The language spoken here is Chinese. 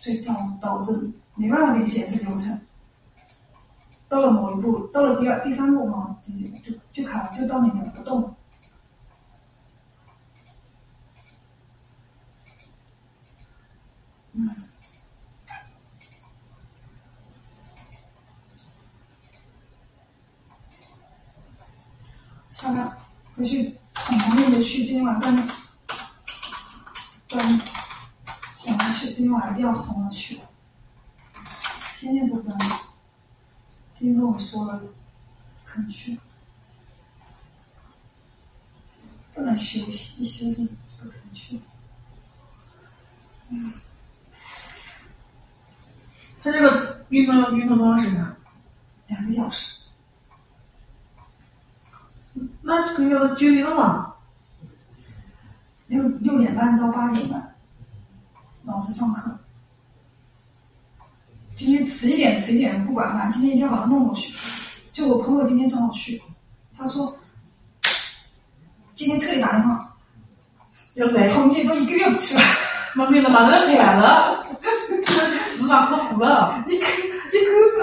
所以导致没办法给你显示流程。到了某一步，到了第三步嘛，就卡了，就到那边不动了。下班回去很忙碌的去，今天晚上端哄他去，今天晚上一定要哄他去，天天不端。今天跟我说了，肯去，不能休息，一休息就不肯去。 他这个运动多长时间 ？2个小时。 那这个要9点了嘛 ？6点半到8点半，老师上课。今天迟一点不管他，今天一定要把他弄过去。就我朋友今天正好去，他说今天特意打电话， 要来， 后面都1个月不去了。 妈咪的马上要开了，这4万可苦了。 你可